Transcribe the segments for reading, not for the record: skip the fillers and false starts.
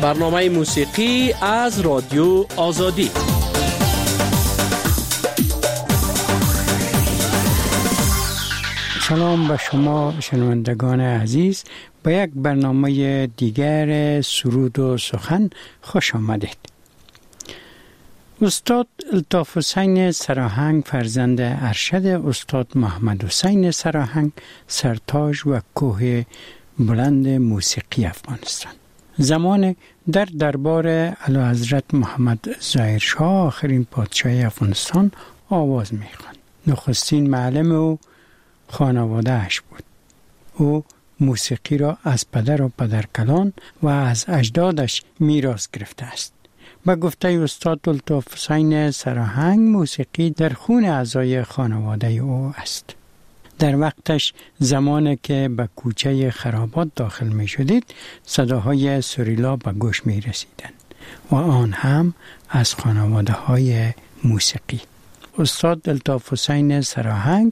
برنامه موسیقی از رادیو آزادی. سلام به شما شنوندگان عزیز، به یک برنامه دیگر سرود و سخن خوش آمدید. استاد الطاف حسین سراهنگ فرزند ارشد استاد محمد حسین سراهنگ، سرتاج و کوه بلند موسیقی افغانستان. زمان در دربار اعلیحضرت محمد ظاهر شاه آخرین پادشاه افغانستان آواز می‌خواند. نخستین معلم او خانواده‌اش بود. او موسیقی را از پدر و پدرکلان و از اجدادش میراث گرفته است. به گفته استاد الطاف حسین سراهنگ، موسیقی در خون اعضای خانواده او است. در وقتش زمانی که به کوچه خرابات داخل می شدید، صداهای سریلا به گوش می رسیدند و آن هم از خانواده های موسیقی. استاد الطاف حسین سراهنگ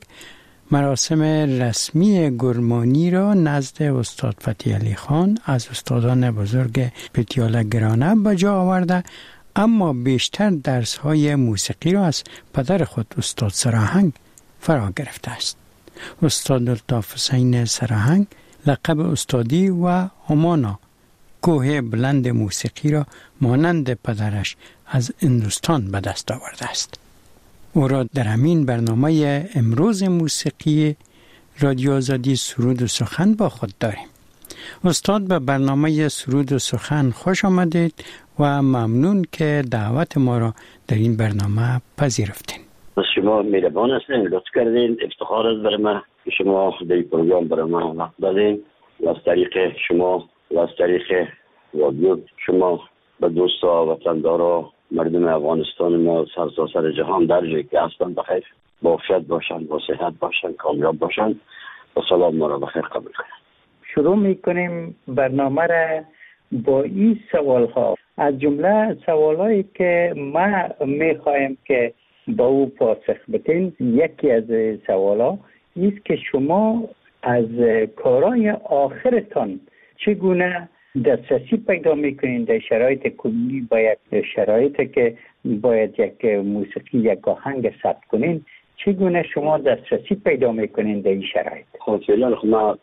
مراسم رسمی گرمانی را نزد استاد فتحی علی خان از استادان بزرگ پتیاله گرانه به جا آورده، اما بیشتر درس‌های موسیقی را از پدر خود استاد سراهنگ فرا گرفته است. استاد الطاف حسین سراهنگ لقب استادی و همانا کوه بلند موسیقی را مانند پدرش از هندوستان به دست آورده است. او را در همین برنامه امروز موسیقی رادیو آزادی سرود و سخن با خود داریم. استاد، به برنامه سرود و سخن خوش آمدید و ممنون که دعوت ما را در این برنامه پذیرفتین. شما مهربان هستین، لطف کردین. افتخار است برای من که شما در این پروگرام برای من وقت دادین و از طریق شما و از طریق رادیو شما به دوستا و وطندارا مردم افغانستان ما سرتاسر جهان در جایی که هستن بخیر، با عافیت باشند، با صحت باشند، کامیاب باشند و سلام ما را بخیر قبول کنند. شروع میکنیم برنامه را با این سوال ها. از جمله سوالایی که ما میخوایم که با او پاسخ بدین، یکی از سوالا است که شما از کارهای آخرتان چگونه دسترسی پیدا میکنین در شرایط کلی، با یک شرایطی که باید یک موسیقی، یک آهنگ ثبت کنین، چگونه شما دسترسی پیدا میکنین در این شرایط؟ خب فعلا ما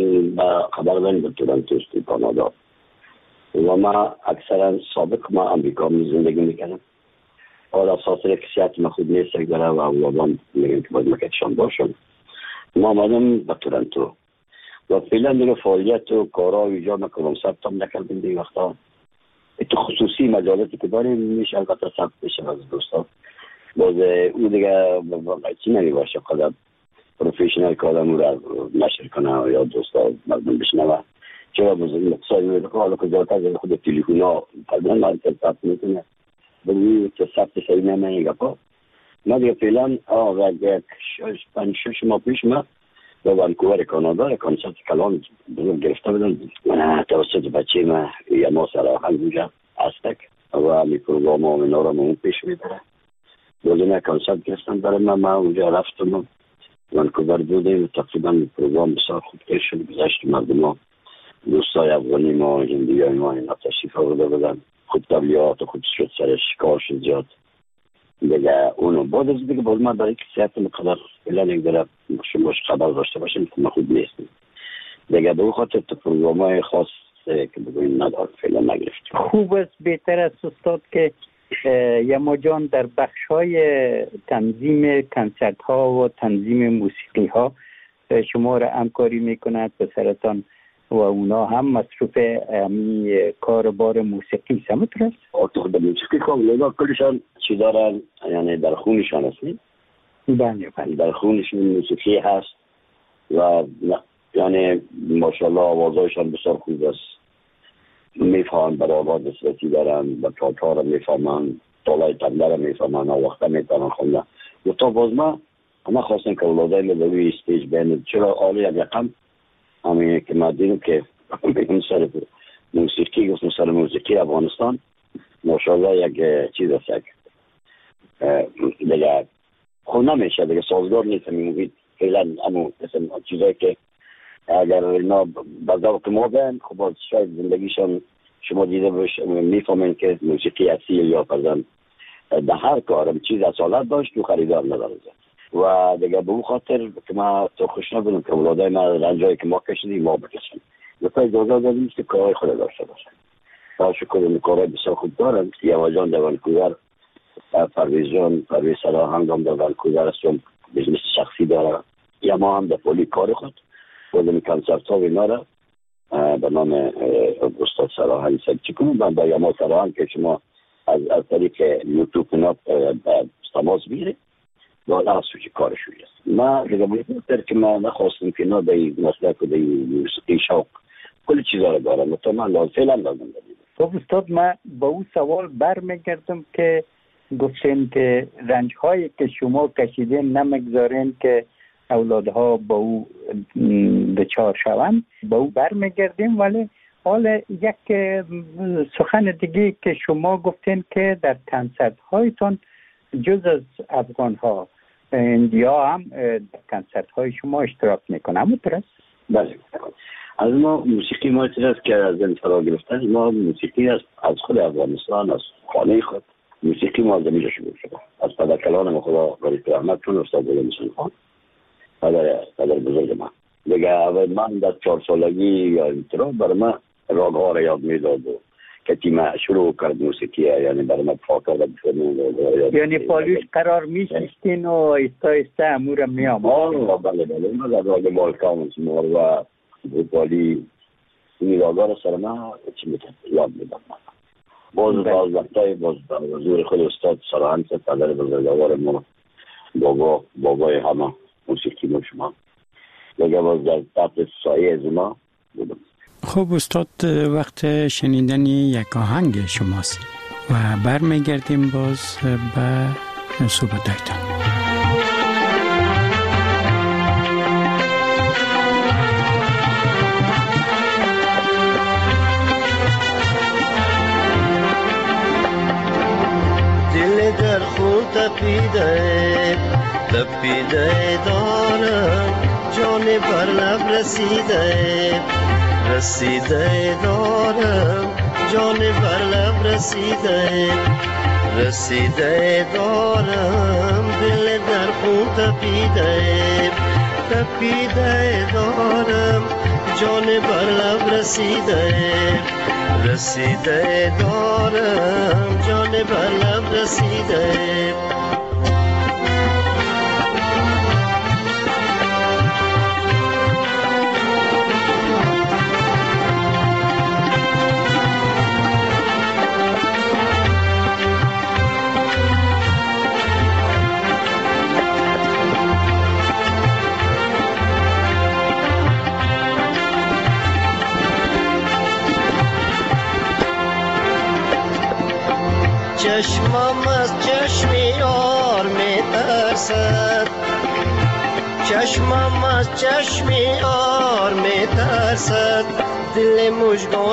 با خبرداری به تورنتو است، کانادا، و ما اکثرا سابق ما امریکا می زندگی میکنم. حالا خاطر کسیت ما خود نیست داره و اولادان میگن که باید مکتشان باشم. ما آمدم به تورنتو و فعلا دیگه فعالیت و کارها ایجا نکنم، ثبت هم نکردیم دیگه وقتا. تو خصوصی مجالاتی که داریم میشه البته ثبت بشه از دوستا. باز اون دیگه چی نمی باشه قدر پروفیشنال که آدم رو نشر کنه یا دوستا مردم بشنوه. چرا بزرگ مقصد میده که حالا که زیادت از خود تلیفون ها پردن مرکز ثبت میکنه بروی که ثبت شایی نمینه گفت. ما دیگه فعلا یک 5-6 ماه پیش ما با وانکوور کانادا کنسرت کلام بزرگ گرفته بودم. من توسط بچه ما یا ما سراهنگ اونجا هستک و می پروگرام ها اینا را اون پیش میبره. بازم کنسرت گرفتم برای ما اونجا رفتم وانکوور بودیم. تقریبا پروگرام بسیار خوب پیش شد. گذشت مردم ها، دوستای افغانی ما، هندی های ما اینا تشریف آورده بودن. خود طبیعات خود شد سرش کار شد زیاد دیگه. اونو بعد از دیگه باز ما برای کسیت مقدر فعلا یک داره شما خبر داشته باشیم که ما خود نیستیم دیگه. به اون خاطر تو پروگرام های خاص که بگویم ندار فعلا نگرفتیم. خوب است، بهتر است استاد که یما جان در بخش های تنظیم کنسرت ها و تنظیم موسیقی ها شما را همکاری میکند به سرطان و اونا هم مصروف کار بار موسیقی سمتر است؟ آتو به موسیقی کاملا کلشان چی دارن، یعنی در خونشان هستی؟ بله در خونشان موسیقی هست و یعنی ماشاءالله آوازهایشان بسیار خوب است. میفهمن برای آواز دسترسی دارن، به کارها را میفهمن، طالای تبله را میفهمن، وقتا میتونن خوندن. و تا باز ما خواستن که اولادای لبوی استیج بینید. چرا آلی یک رقم همین که ما دیدیم که بگم سر موسیقی گفتم سر موسیقی افغانستان ماشاءالله یک چیز است، یک دیگه خود نمیشه دیگه، سازگار نیست. میگوید فعلا همون چیزایی که اگر اینا به ذوق ما بین خب شاید زندگیشان شما دیده میفهمین که موسیقی اصیل یا فرزن در هر کارم چیز اصالت داشت و خریدار نداره. و دیگه به اون خاطر که ما تو خوش نبودم که اولادای ما رنجایی که ما کشیدیم ما بکشیم. لطفا اجازه دادیم که کارهای خود داشته باشن. با شکر این کارهای بسیار خوب دارن. یوا جان در ونکوور، پرویز سراهنگ هم در ونکوور است، بزنس شخصی داره. یا ما هم در پولی کار خود بودن کنسرت ها و اینا را به نام استاد سراهنگ سلچی کنیم. و با یما سراهنگ که شما از طریق یوتیوب اینا تماس بگیرید بالا از سوچی کارشوی است. ما دیگه بودتر که ما نخواستیم که اینا در مسلک و در موسیقی شوق کل چیزا رو دارم. تو من فعلا لازم داریم. خب استاد، من با اون سوال برمیگردم که گفتین که رنج هایی که شما کشیدین نمیگذارین که اولادها با او دچار شوند. با او برمیگردیم. ولی حالا یک سخن دیگه که شما گفتین که در کنسرت هایتون جز از افغان ها اندیا هم در کنسرت های شما اشتراک میکنه. همونطور بله. از ما موسیقی ما است که از این فرا گرفتن ما موسیقی از خود افغانستان، از خانه خود موسیقی ما از اینجا شروع شده. از پدرکلان خدا غریب رحمت چون استاد بلندسون خان پدر بزرگ من دیگه اول من در 4 سالگی یا اینطور برای من راگ ها را یاد میداد و که تیم شروع کرد موسیقی، یعنی برای من فاکر را بفرمون، یعنی پالوش قرار میشستین و ایستا ایستا امورم میامد. بله من در راگ بالکان و بوپالی این راگا را سر من چی میتونم یاد میدم. باز وقتای باز حضور خود استاد سراهنگ پدر بزرگوار ما، بابای همه موسیقی ما شما دیگه باز در تحت سایه از ما بودم. خب استاد، وقت شنیدن یک آهنگ شماست و برمیگردیم باز به صحبتایتان. دل در خون تپیده دارم، جان بر لب رسیده دارم، جان بر لب رسیده دارم، دل در خون تپیده دارم، جان بر لب رسیده دارم، جان بر لب رسیده. چشمم از چشم یار می ترسد، چشمم از چشم یار می ترسد، دل مژگان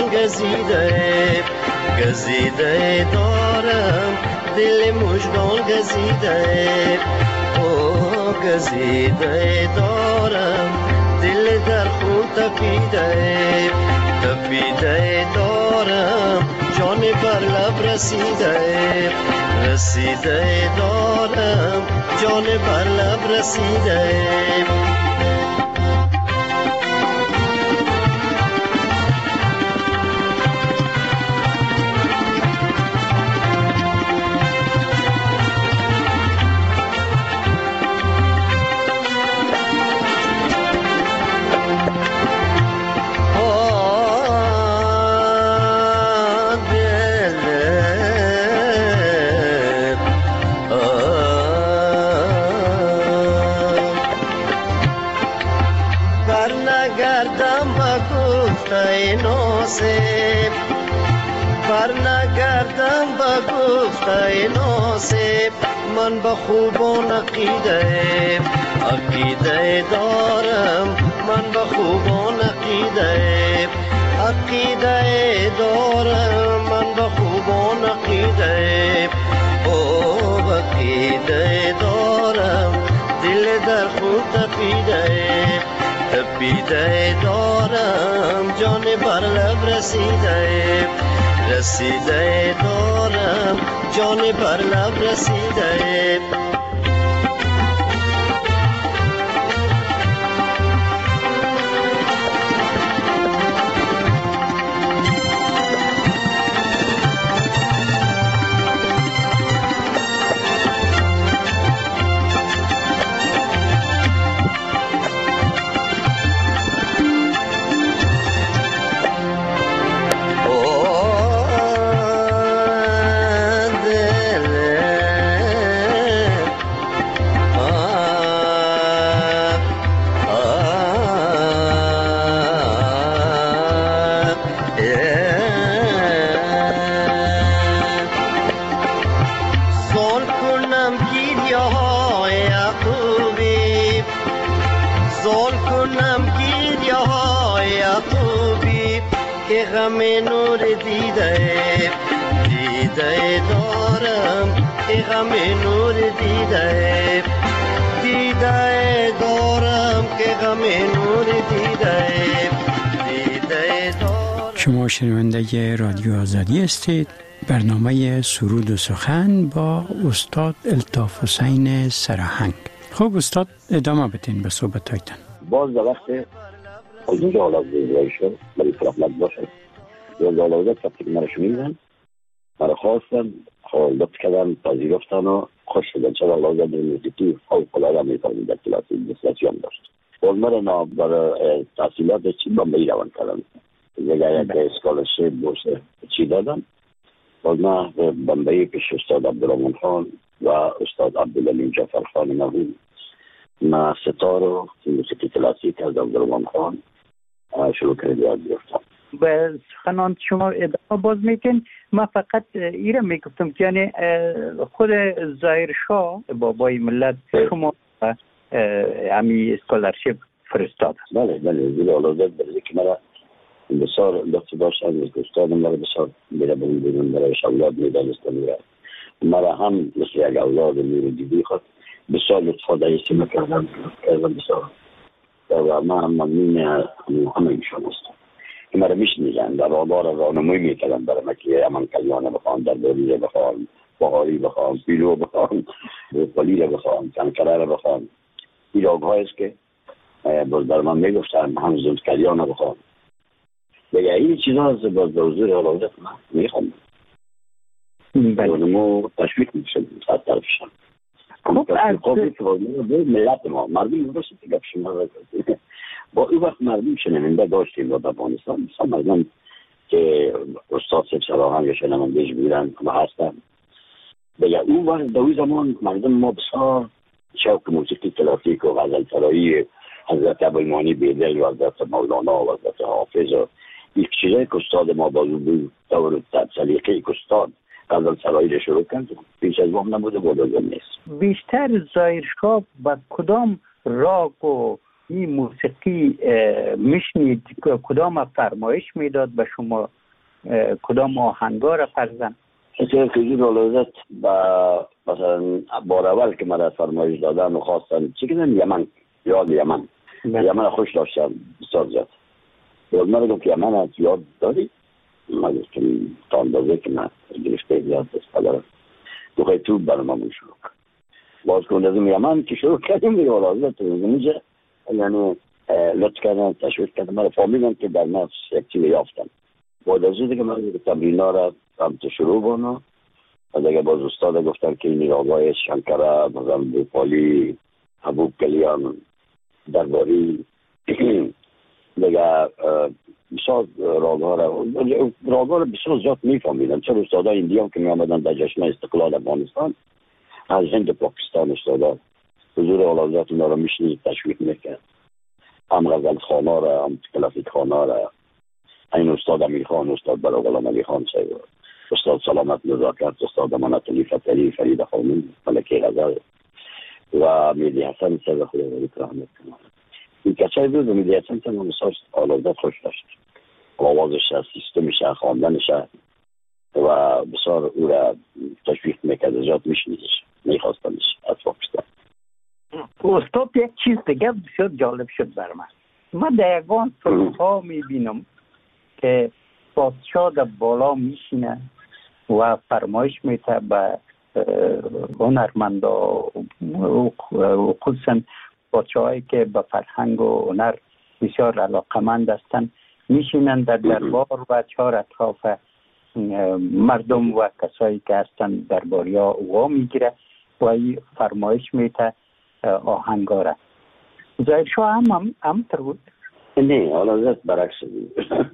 گزیده دارم، دل مژگان گزیده دارم، دل در خون تپیده دارم، جان بر لب رسیده دارم، جان بر لب رسیده. برنگردم با گفته ناصب، من با خوبان عقیده دارم، من با خوبان عقیده دارم، من با خوبان عقیده دارم، دل در خون تپیده دارم، جان بر لب رسیده رسیده دارم جان بر لب رسیده غم نور دیده دیده دارم غم نور دیده دیده دارم که غم نور دیده دیده دارم. شما شنونده رادیو آزادی هستید. برنامه سرود و سخن با استاد الطاف حسین سراهنگ. خب استاد ادامه بدین به صحبتایتان. باز در وقت از اینجا حالا زیرایی شد برای فرامت باشه یا دالازت وقتی که مرا شمیدن مرا خواستن حالت کردن پذیرفتن و خوش شدن چرا دالازت موسیقی فوق العاده می‌کنم در کلاسی دستیام داشت باز مرا برای تحصیلات چی بمبئی روان کردن دیگه یک اسکالرشیپ بورس چی دادن باز من بمبئی پیش استاد عبدالرحمن خان و استاد عبدالعلیم جعفر خان مرحوم من ستار و موسیقی کلاسیک از عبدالرحمن خان شروع کرد یاد گرفتم. به سخنان شما ادامه باز میکن. من فقط ایره میگفتم که یعنی خود ظاهر شاه بابای ملت شما امی اسکالرشیپ فرستاد. بله زیر علازت برده که مرا بسیار لطف داشتن از استاد مرا بسیار میره بودن برایش اولاد میدانستن مرا هم مثل یک اولاد میره دیدی خود بسیار لطفا دایستی مکردم بسیار و من هم ممنون همه ایشان هستم که مرا میشنیدن در آبار رانموی میکردن برای مکیه امان کلیانه بخوان در دوریه بخوان بخاری بخوان پیلو بخوان پلی رو بخوان کنکره رو بخوان این راگ هایست که باز در من میگفتن هم زود کلیانه بخوان دیگه این چیز هست باز به حضور علازت من میخوام رانمو تشویق میشد از طرفشان ملت ما مردم درسته که گفت شما با این وقت مردم شنونده داشتیم و افغانستان مثلا مردم که استاد سیب سراهنگ شنوندهش بودن و هستن دیگه اون وقت در اون زمان مردم ما بسیار شوق موسیقی کلاسیک و غزل سرایی حضرت ابوالمانی بیدل و حضرت مولانا و حضرت حافظ و این چیزایی که استاد ما بازو بود دور سلیقه که استاد غزل سرایی رو شروع کرد پیش از وام نبوده بودازم نیست. بیشتر ظاهر شاه با کدام راگ و این موسیقی میشنید کدام فرمایش میداد به شما کدام آهنگا را فرزن؟ اصلا کجور علازت با مثلا بار اول که من فرمایش دادن و خواستن چی کنن یمن یاد یمن یمن خوش داشتم بسیار زیاد یاد من رو که یمن از یاد داری من گفتم تا اندازه که من گرفته زیاد دست دارم تو خیلی تو برنامه شروع باز کنده از یمن که شروع کردیم دیگه علازت اینجا یعنی لطف کردن تشویق کردن من فهمیدم که در نفس یک چیزی یافتم بعد از این دیگه من تمرین ها را هم شروع کنم و دیگه باز استاد گفتن که این راگای شنکره مثلا بوپالی حبوب کلیان درباری دیگه بسیار راگها را بسیار زیاد میفهمیدن چرا استادا ایندی هم که می آمدن در جشن استقلال افغانستان از هند پاکستان استادا حضور اعلیحضرت اونا را میشنید تشویق میکرد هم غزل خانا را هم کلاسیک خانا را این استاد امیر خان استاد برای غلام علی خان صاحب استاد سلامت نزاکت استاد امانت علی فتری فرید خانم ملکه غزل و میدی حسن صاحب خدا رحمت کنه این کسایی بود و میدی حسن صاحب بسیار اعلیحضرت خوش داشت آوازش سیستمش خواندنش و بسیار او را تشویق میکرد زیاد میشنیدش میخواستنش از پاکستان. استاد یک چیز دیگه بسیار جالب شد بر من در یگان فیلم ها میبینم که پادشاه در بالا میشینه و فرمایش میته به هنرمندا، خصوصا پادشاهایی که به فرهنگ و هنر بسیار علاقمند هستند، میشینن در دربار و چهار اطراف مردم و کسایی که هستند درباریا وا میگیره و این فرمایش میته آهنگاره. ظاهرشاه همطور بود؟ نه، حالا زد برعکس بود.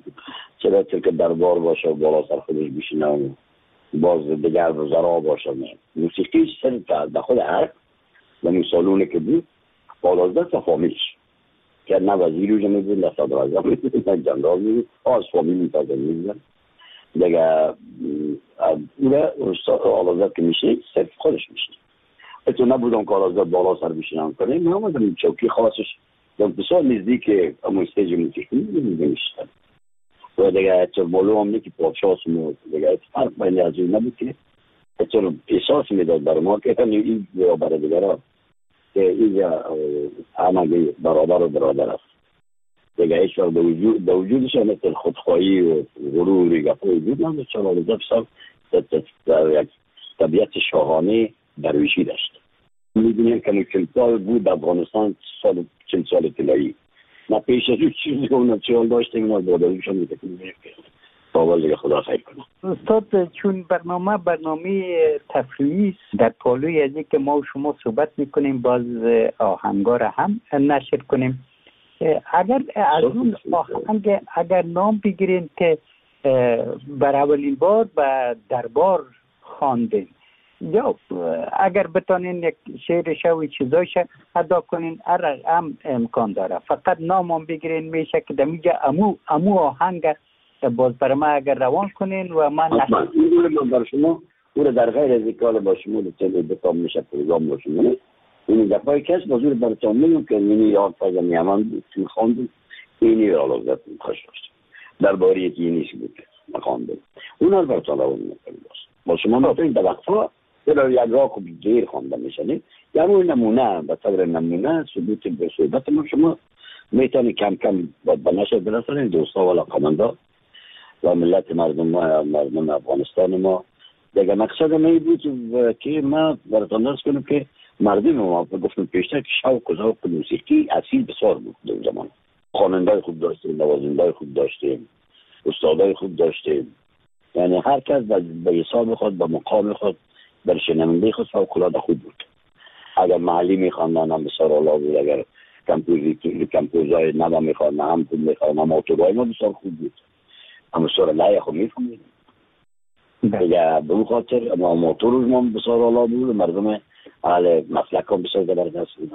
چرا که دربار باشه و بالا سر خودش بشینه و باز دیگر وزرا باشه. موسیقیش سر در خود عرق و مثالونه که بود 12 تا فامیلش که نه وزیر اوجه میبود، نه صدر اعظم میبود، نه جنرال میبود، از فامیل میتازه میبودن دیگه. اوره آلازد که میشه صرف خودش میشه. اتو نبودم که آلازد بالا سر بشینم کنه، من آمدم چوکی خاصش بسیار نزدیک همون استیج موسیقی میشتن و دیگه اتو معلوم هم که پادشاه سمود دیگه فرق بین از این نبود که اتو احساس میداد برای ما که این برای دیگر ها که اینجا همه برادر و برادر است دیگه. هیچ وقت به وجودش مثل خودخواهی و غروری گفت وجود نداشت. چون آلازد در یک طبیعت شاهانه درویشی داشت. می‌بینیم که 40 سال بود در افغانستان، 40 سال طلایی. نه پیش از اون چیزی که اون 40 داشتیم، ما باداریشون می‌تونیم تا دیگه خدا خیر کنه. استاد، چون برنامه تفریحی در پالوی از که ما و شما صحبت میکنیم، باز آهنگار هم نشر کنیم. اگر از اون آهنگ اگر نام بگیرین که بر اولین بار به دربار خواندین، یا اگر بتانین یک شعرش و چیزایش ادا کنین، هم امکان داره. فقط نام بگیرین میشه که دمیجا امو آهنگ باز برای ما اگر روان کنین و من من برای شما او در غیر از کال با شما بتام میشه پروگرام با شما. این دفعه کس بازور براتون میگم که اینی یاد فایده میامان بود که میخواندم. اینی آلازد خوش داشت درباره یکی نیست بود که میخواندم. اون از براتون روان میکنم با شما میتونید در وقتها یک راه خوب گیر خوانده میشنه. یا روی نمونه به طور نمونه ثبوت به صحبت ما شما میتونید کم کم به نشر برسانید دوستا و علاقمندا و ملت مردم افغانستان ما. دیگه مقصد من بود که ما براتون درس کنم که مردم ما گفتم پیشتر که شوق و ذوق موسیقی اصیل بسیار بود در زمان. خواننده‌های خوب داشتیم، نوازنده‌های خوب داشتیم، استادای خوب داشتیم. یعنی هر کس به حساب خود، به مقام خود، در شنونده خود فوق‌العاده خوب بود. اگر معلی می‌خواندن هم بسیار عالی بود، اگر کمپوزای نوا می‌خواندن هم خوب می‌خواندن، موتورهای ما بسیار خوب بود. اما بسیار لایق خوب می‌فهمیدن. دیگه به اون خاطر اما موتورش ما بسیار عالی بود، مردم اهل مسلک هم بسیار زبردست بودن.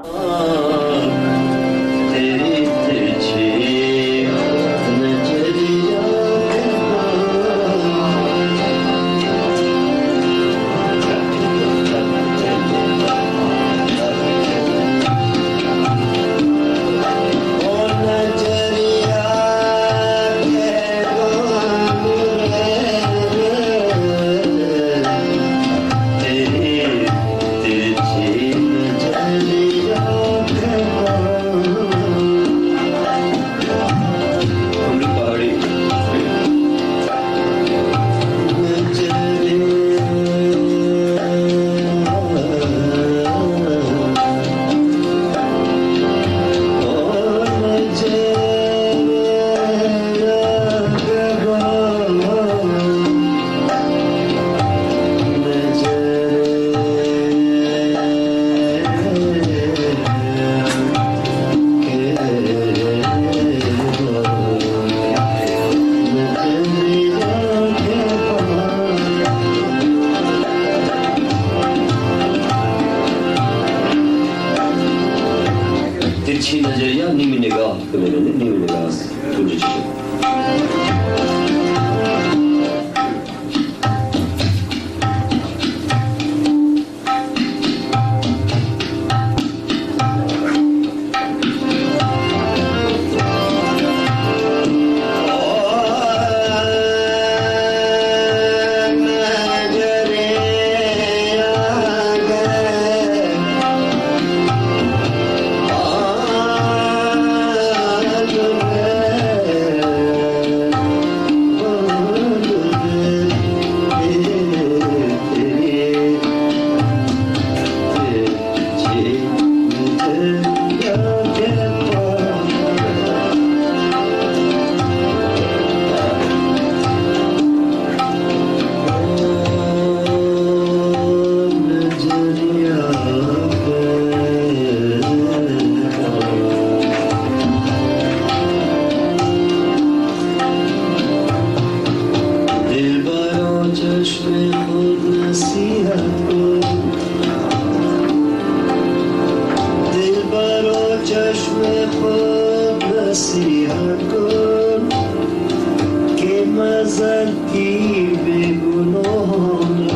چشم خود نصیحت کن که مزدی به گناهان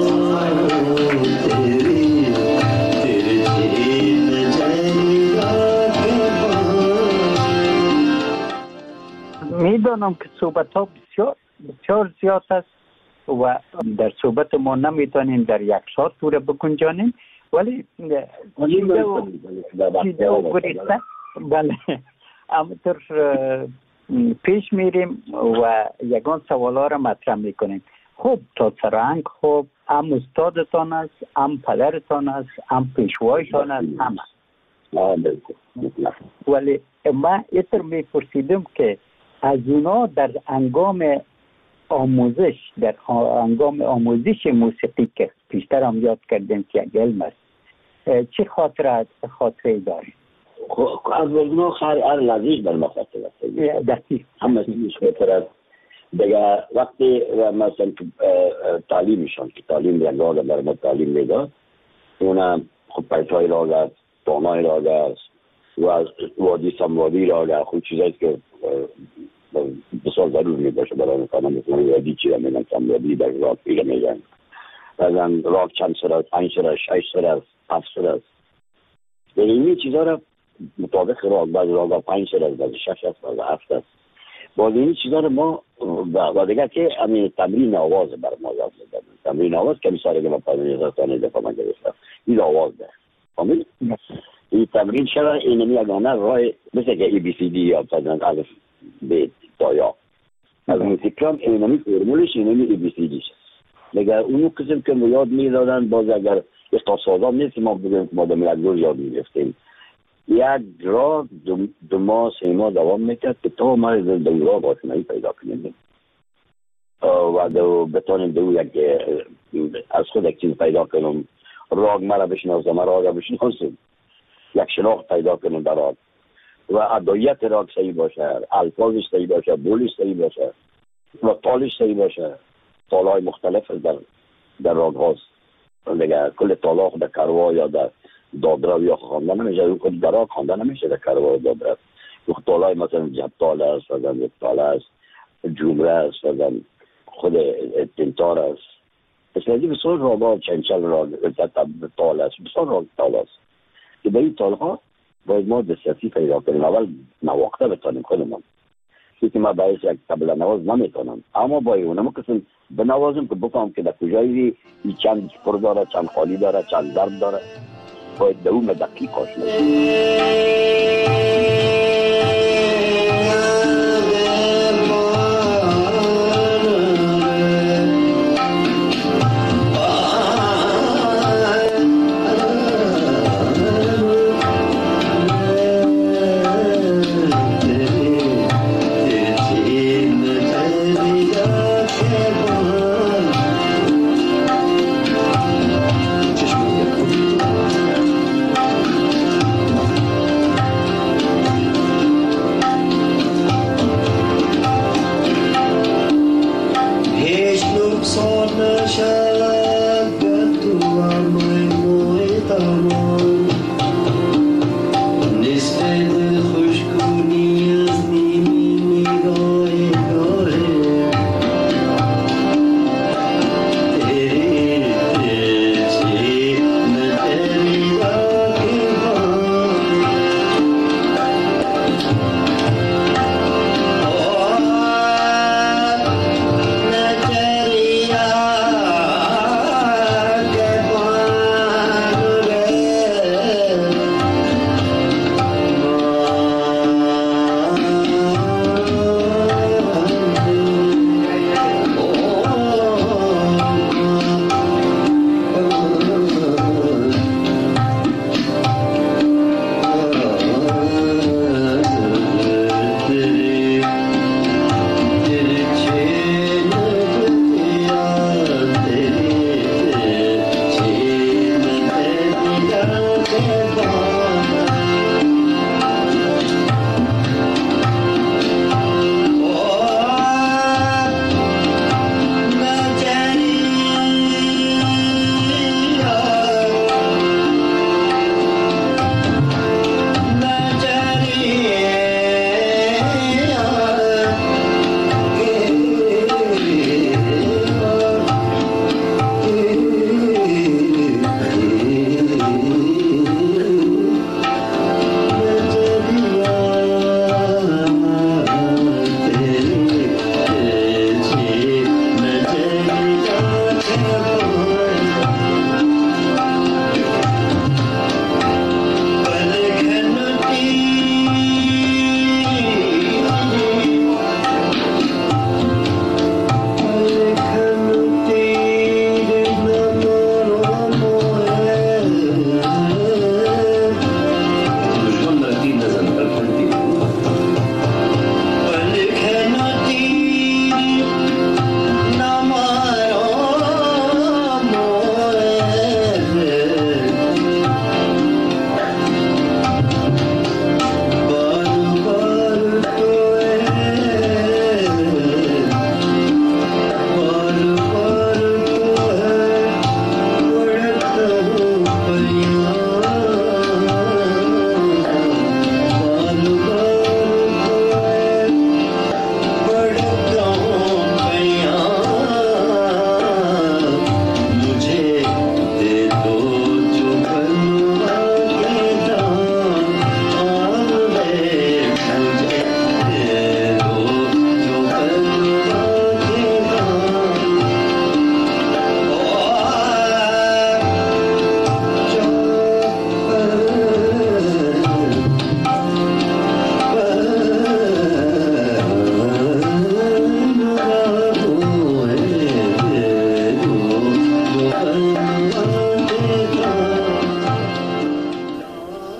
میدانم که صحبت ها بسیار زیاد است و در صحبت ما نمیتونیم در یک ساعت پوره بکنجانیم، ولی چیزه و گریسته بله همطور پیش میریم و یگان سوال ها را مطرح میکنیم. خب تا سرهنگ خب هم استادتان است، هم پدرتان است، هم پیشوایتان است، همه. ولی من ایتر میپرسیدم که از اونا در هنگام آموزش موسیقی که پیشتر هم یاد کردیم که یک علم است، چه خاطره داریم؟ از اونا هر لحظهش بر ما خاطره است. دقیق همه چیزش خاطره است. دیگه وقتی مثلا تعلیمشان که تعلیم دیگه بر ما تعلیم میداد، اونم خب پیتای راگ است، دانای راگ است و از وادی سموادی راگ است. خود چیزایی که بسیار ضرور می باشه برای میکنم، مثلا وادی چی را میگن، سموادی در راگ پیره میگن. بعضا راگ چند سر است، 5 سر است، 6 سر است، 7 سر است. دیگه این چیزا را مطابق راگ، بعض راگ 5 سر است، بعض 6 است، بعض 7 است. باز این چیزا رو ما و دیگه که همین تمرین آواز بر ما یاد میدن. تمرین آواز که میساره که ما پایین زستانه دفعه من گرفتم این آواز ده فهمید؟ این تمرین شده اینمی اگانه راه مثل که ای بی سی دی یا مثلا الف ب تا یا از موسیقی اینمی فرمولش اینمی ای بی سی دی شد. دیگه اونو قسم که ما یاد میدادن باز اگر اختصاصات نیست ما بگیم ما در ملکدور یاد میگفتیم. یک راه 2 ماه 3 ماه دوام میکرد که تا ما در راه آشنایی پیدا کنیم و بتانیم دو یک از خود یک چیز پیدا کنیم. راگ مرا بشناسم، راگ بشناسم، یک شناخت پیدا کنیم در راگ و ادایت راگ صحیح باشه، الفاظش صحیح باشه، بولش صحیح باشه و تالش صحیح باشه. تالهای مختلف در راگ هاست دیگه. کل تالا در کروا یا در دادرا یا خواندن نمیشه، اون خود درا خواندن نمیشه در کروا و دادرا. اون تالای مثلا جب تال است، مثلا یک تال است، جمله است، مثلا خود تنتار است. مثلا بسیار راگا چنچل راگ تال است، بسیار راگ تال است که به این تال ها باید ما دسترسی پیدا کنیم. اول نواخته بتانیم خودمان، چون ما باید یک طبله نواز نمیتونم، اما باید اونم کسیم بنوازم که بفهم که در کجایی چند پر داره، چند خالی داره، چند ضرب داره. باید دوم دقیق آشنا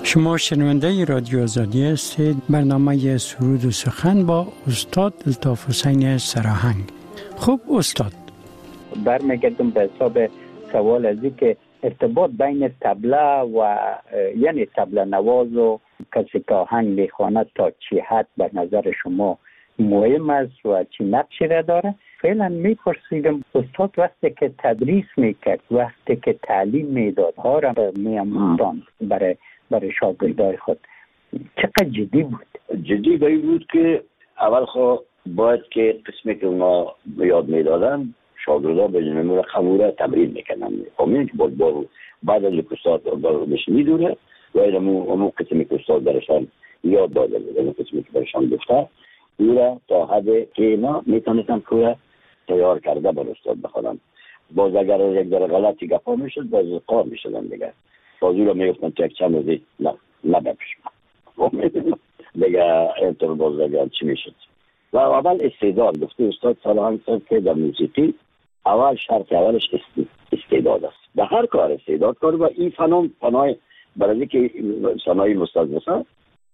شما شنونده رادیو آزادی هستید. برنامه سرود و سخن با استاد الطاف حسین سراهنگ. خب استاد، برمیگردم به حساب سوال از که ارتباط بین طبله و یعنی طبله نواز و کسی که آهنگ میخواند تا چی حد به نظر شما مهم است و چی نقشی را داره؟ فعلا میپرسیدم استاد وقتی که تدریس میکرد، وقتی که تعلیم میداد ها را میاموختاند برای شاگردای خود، چقدر جدی بود؟ جدی به این بود که اول باید که قسمی که اونا یاد میدادن شاگردا به جنمون خموره تمرین میکنن. همین که بعد از استاد بهش میدونه و اون قسمی که استاد برشان یاد داده بود، اون قسمی که برشان گفته او را تا حد که اینا میتونستن که تیار کرده بر استاد بخوادن. باز اگر یک در غلطی گفا میشد باز قار میشدن دیگه، باز او را میگفتن که یک چند روزی نه بپشم دیگه اینطور باز دیگه چی میشد. و اول استعداد گفته استاد سراهنگ که در موسیقی اول شرط اولش استعداد است. در هر کار استعداد کار و این فنای برای که صنایع مستضعفه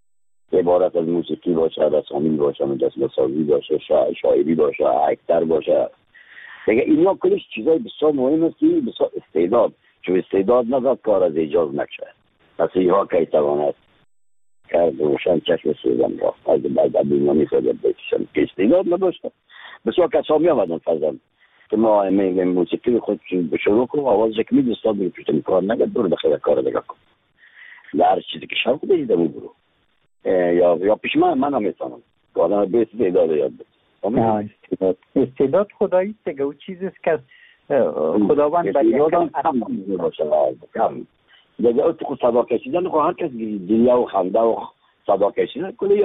عبارت از موسیقی باشه، رسامی باشه، مجسمه سازی باشه، شاعری باشه، اکتر باشه دیگه، اینا کلش چیزای بسیار مهم است که بسیار استعداد، چون استعداد نداد کار از ایجاز نشه. پس اینها که تواند کرد روشن چشم سوزن را از بعد بینا میخواید بکشن که استعداد نداشته. بسیار کسا می آمدن فرزن که ما موسیقی خود شروع کنم آوازش که میدید استاد بری پیشتن کار نگد برو بخیر کار دیگه کن، هر چیزی که شوق دیده می برو یا پیش من هم میتونم که آدم به استعداد یاد بده. استعداد خدایی است که او چیزیست که خداوند به یادم کم باشه کم دیگه. او تو صدا کشیدن هر کس دنیا و خنده و صدا کشیدن کلی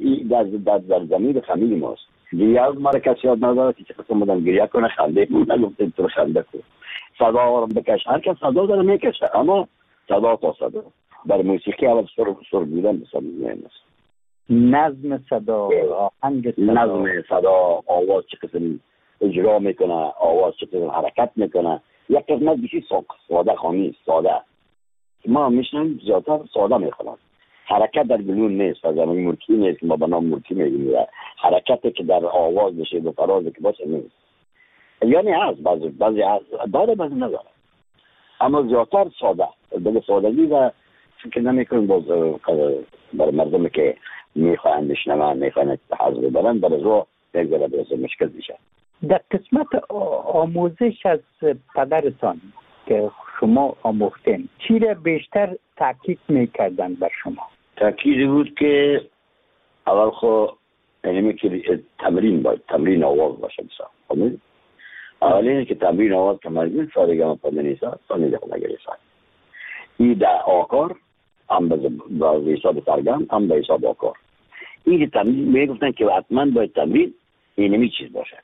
در زمین خمیل ماست. گریه مرا کسی یاد نداره که چه قسم بودن گریه کنه خنده نگفته تو خنده کن، صدا آرام بکش. هر کس صدا داره میکشه، اما صدا تا صدا در موسیقی اول سر بودن بسیار مهم است. نظم صدا، آهنگ صدا، نظم صدا، آواز چه قسم اجرا میکنه، آواز چه قسم حرکت میکنه. یک قسمت بیشی ساده خانی ساده ما میشنم زیادتر ساده میخونم. حرکت در گلون نیست، از زمان مورکی نیست که ما به نام مورکی میگیم. حرکتی که در آواز بشه و فرازی که باشه نیست. یعنی هست بعضی هست داره بعضی نداره، اما زیادتر ساده به سادگی و فکر نمیکنم باز برای مردمی که میخواهند بشنون میخواهند حضر برن برای رو یک ذره بسیار مشکل میشه. در قسمت آموزش از پدرتان که شما آموختین چی را بیشتر تاکید میکردن بر شما؟ تاکید بود که اول اینمی که تمرین آواز باشه بسا اولینه که تمرین آواز که مجموع سادگی هم پا ننیسا سانیده خود نگریسا این در آکار هم به حساب سرگم هم به حساب آکار. این که تمرین میگفتن که حتما باید تمرین اینمی چیز باشه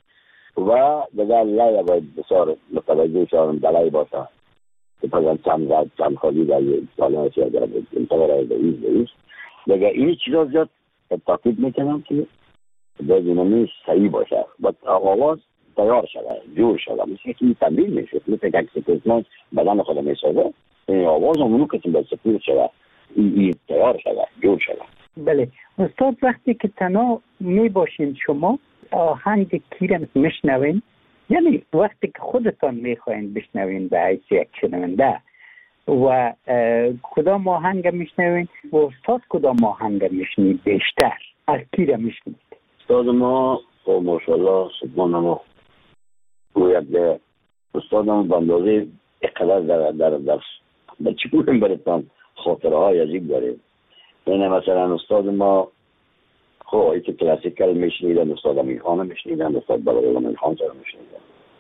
و دیگر لایه باید بسیار متوجه شارم دلای باشه که پس چند خالی در سالان هستی اگر انتظار از دویز دیگر این چیزا زیاد تاکید میکنم که باید اینمی صحیح باشه باید آواز تیار شده جور شده مثل که این تمرین میشه مثل که اکسی کسمان بدن خود میسازه این آواز همونو کسی باید سپیر شده این تیار شده جور شده. بله استاد، وقتی که تنها میباشین شما آهنگ کی را میشنوین؟ یعنی وقتی که خودتان میخواین بشنوین به حیث یک شنونده و کدام آهنگ میشنوین و استاد کدام آهنگ میشنید بیشتر از کی را میشنید؟ استاد ما ماشاءالله سبحان ما گوید استادم به اندازه اقدر در چی بودیم براتان خاطره های عجیب داریم. اینه مثلا استاد ما ایتی کلاسیکل میشنیدن، استاد امین خان میشنیدن، استاد برای امین خان سر میشنیدن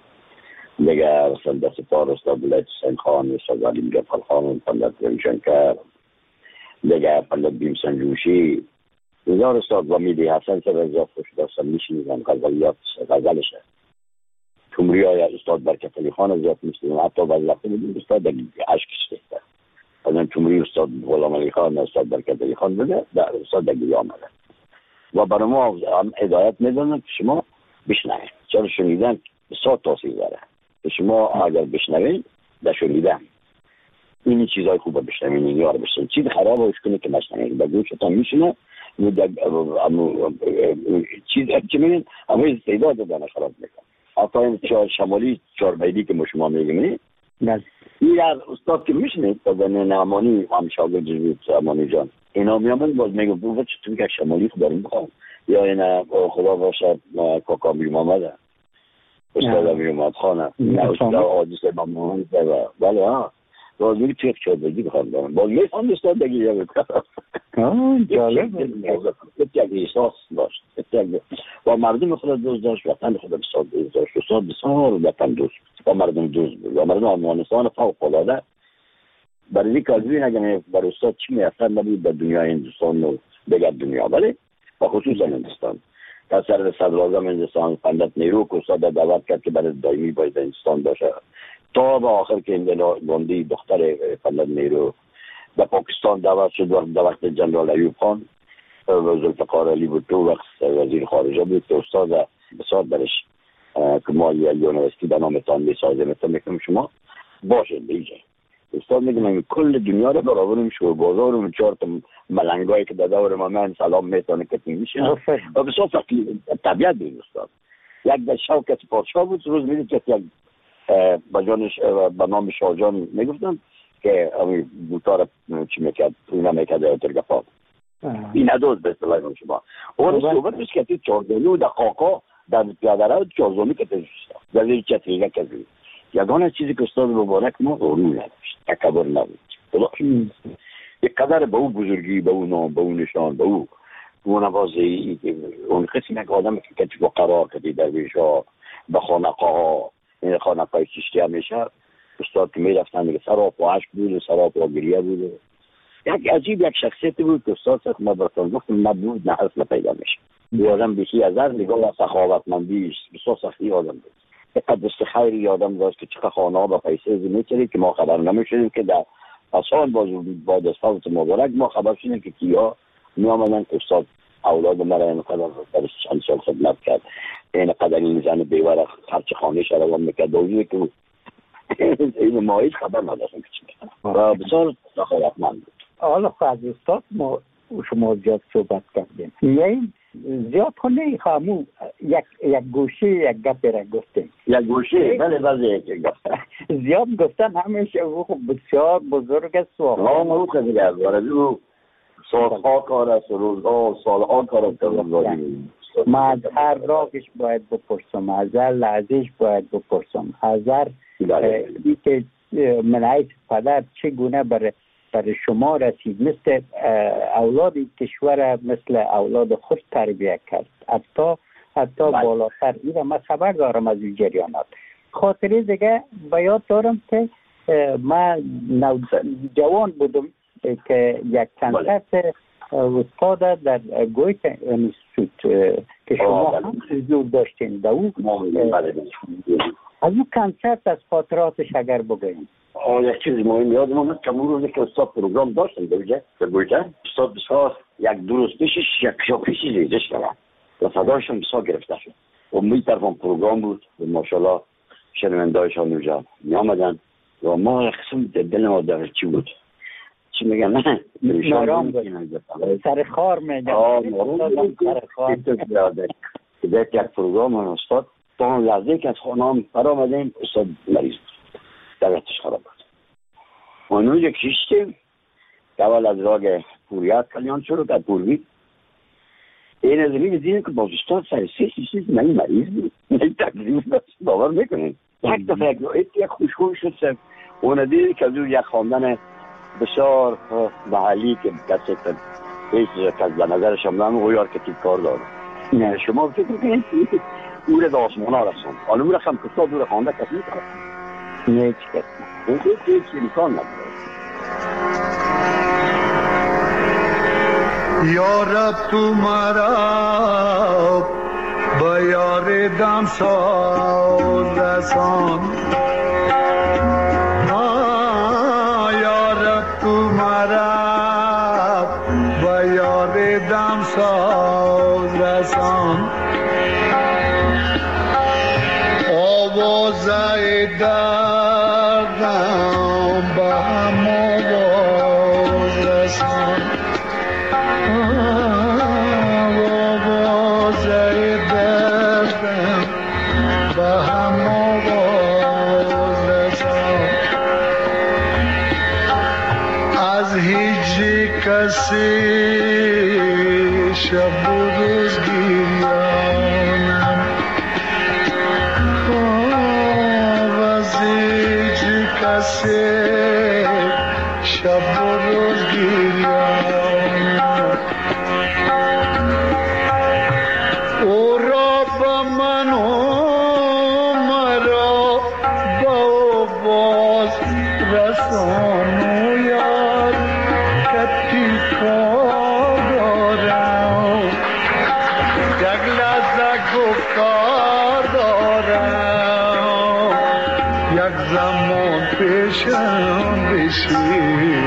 دیگه، مثلا دست پار استاد بلایت حسین خان، استاد ولی مجفر خان، پندت رنشنکر دیگه، پندت بیم سنجوشی هزار استاد و میدی حسن سر رضا خوش داستان میشنیدن، غزلیات غزلشه تومری های استاد برکت علی خان زیاد میشنیدن، حتی بعضی وقتا میدیم استاد دیگه عشقش دیگه مثلا تومری استاد غلام علی خان استاد برکت علی خان بده در استاد دیگه آمده و برای ما هم هدایت میدونن که شما بشنوید، چرا شنیدن بسیار تاثیر داره. شما اگر بشنوید در شنیدن این چیزای خوبه بشنوین، این یار بشین. چیز خراب روش کنه که نشنوین، به گوشتون میشینه چیز که میگن اما استعداد دادن خراب میکنه. حتی این شمالی چاربیدی که ما شما میگیم نه، این استاد که میشنید تا نعمانی هم شاگرد بود امانی جان، اینا میامن باز میگه بابا چطور که شمالی خود داریم بخوام، یا اینا خدا باشد کاکا محمد استاد محمد خانه استاد عادی سلام محمد بله ها باز میگه توی چاربیدی بخوام دارم باز میفهم استاد بگیره بکنم جالب یک احساس داشت و مردم خود دوست داشت، وطن خود بسیار دوست داشت، استاد بسیار وطن دوست و مردم دوست بود و مردم افغانستان فوق العاده. برای این کاذبین اگر برای استاد چی میاثر نبود در دنیای هندوستان و دیگر دنیا، ولی و خصوصا هندوستان. پسر صدراعظم هندوستان پندت نیرو که استاد دعوت کرد که برای دائمی باید هندوستان باشه تا به آخر که اندلا گاندی دختر پندت نیرو در پاکستان دعوت شد و در وقت جنرال ایوب خان و ذوالفقار علی بوتو وقت وزیر خارجه بود که استاد بسیار برش که ما یونیورسیتی به نامتان میسازه مثل میکنم شما باشه دیگه. استاد میگه من کل دنیا رو برابرم شو بازار و چهار تا ملنگایی که در دور من سلام میتونه که میشه و بسیار طبیعت بود. استاد یک در شوکت پادشاه بود، روز میدید که یک بجانش به نام شاه جان میگفتن که امی بوتار چی میکرد اینا میکرد در ترگفات این ادوز به اصطلاح شما اون صحبت بس که تی 14 دقیقه در پیاده‌رو 14 که تشست در این چتریگه کردی یگانه چیزی که استاد مبارک ما غرور نداشت، تکبر نبود. یک قدر به او بزرگی، به او نام، به او نشان، به او نوازی، اون قسمی که آدم که با قرار کردی درویش‌ها به خانقاها، این خانقای چشتی همیشه استاد که میرفتن دیگه سراپ و عشق بود و سراپ و گریه بود. یک عجیب یک شخصیتی بود که استاد سخت ما براتون گفتم نبود نه اصلا پیدا میشه. یه آدم بیشی از هر نگاه و سخاوتمندیش بسیار سختی آدم بود. یک دست خیری آدم داشت که چقدر خانه ها با پیسه میچرید که ما خبر نمیشدیم که در آسان بعد از فوت مبارک ما خبر شدیم که کیا می آمدن که استاد اولاد مرا این قدر در چند سال خدمت کرد، این قدر این زن بیوار خرچ خانه شروان میکرد دوزی که این ما هیچ خبر نداشتیم که چی میکنم و بسیار سخاوتمند بود. حالا خود از استاد ما شما زیاد صحبت کردیم، یعنی زیاد خونه خامو یک گوشه یک گپ را گفتیم، یک گوشه بله بله یک گپ زیاد گفتن همیشه او بسیار بزرگ است و او خیلی از وارد سالها کار است و روزها سالها کار است. ما از هر راهش باید بپرسم، از هر لحظهش باید بپرسم، از هر ای که منعیت پدر چگونه برای شما رسید، مثل اولاد کشور مثل اولاد خود تربیه کرد، حتی بالاتر. این من خبر دارم از این جریانات. خاطره دیگه به یاد دارم که من جوان بودم که یک کنسرت استاد در گویت انستیتوت که شما هم حضور داشتین در او، از اون کنسرت از خاطراتش اگر بگوییم. یک چیز مهم یادم آمد که اون روزی که استاد پروگرام داشتن در گویته استاد بسیار یک دو روز پیشش یک شاپیشی لیزش دارم و صدایشون بسیار گرفته شد و می طرفان پروگرام بود و ماشاءالله شنوندهایشان اونجا می آمدن و ما یک قسم دل ما در چی بود چی میگن نه نارام بود سر خار میگن سر خار که یک پروگرام استاد تا اون لحظه که از خانه هم پر آمدیم استاد مریض بود، طبیعتش خراب بود. اونو یک کشتیم که اول از راگ پوریات کلیان شروع که پوروی این از روی دیدیم که باز استاد سر سیز منی مریض بود، این تکلیف داشت باور میکنیم. یک دفعه یک خوشخوش شد سر اون دیدی که از یک خواندن بسیار محلی که کسی هیچ کس به نظرش هم نمی غیار که تیب کار داره. شما فکر کنید او را به آسمان ها رسون، حالا او را هم کستا دور خوانده کسی میکنه نه هیچ کس این هیچ امکان نداره. یارب تو مرا با یار دم ساز رسان، یارب تو مرا با یار دم ساز رسان، آوازه دردم با همون رسان آوازه دردم به هم آواز رسان از هجر کسی شب و روز گریانم از هجر کسی شب و روز گریانم او را به من و مرا با باز رسان و یاد کتی کار دارم یک لحظه گفتار دارم یک زمان پیشم بشی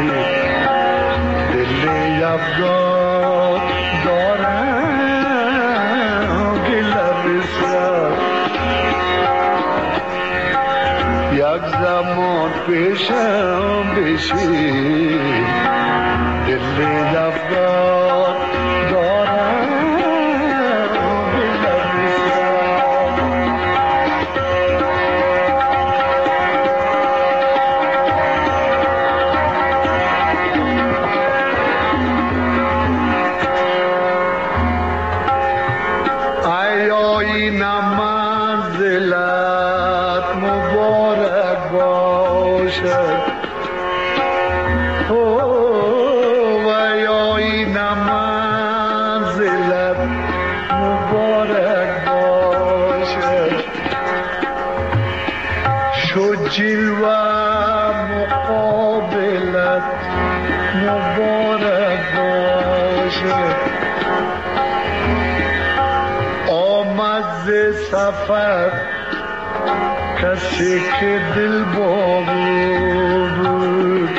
دل افگار دارم گل بسر یک زمان پیشم بشی دل افگار دارم گل بسر آیین منزلت مبارک باشد آیین منزلت مبارک باشد شو جلوه مقابلت مبارک باشد آمد ز سفر کسی که دل بود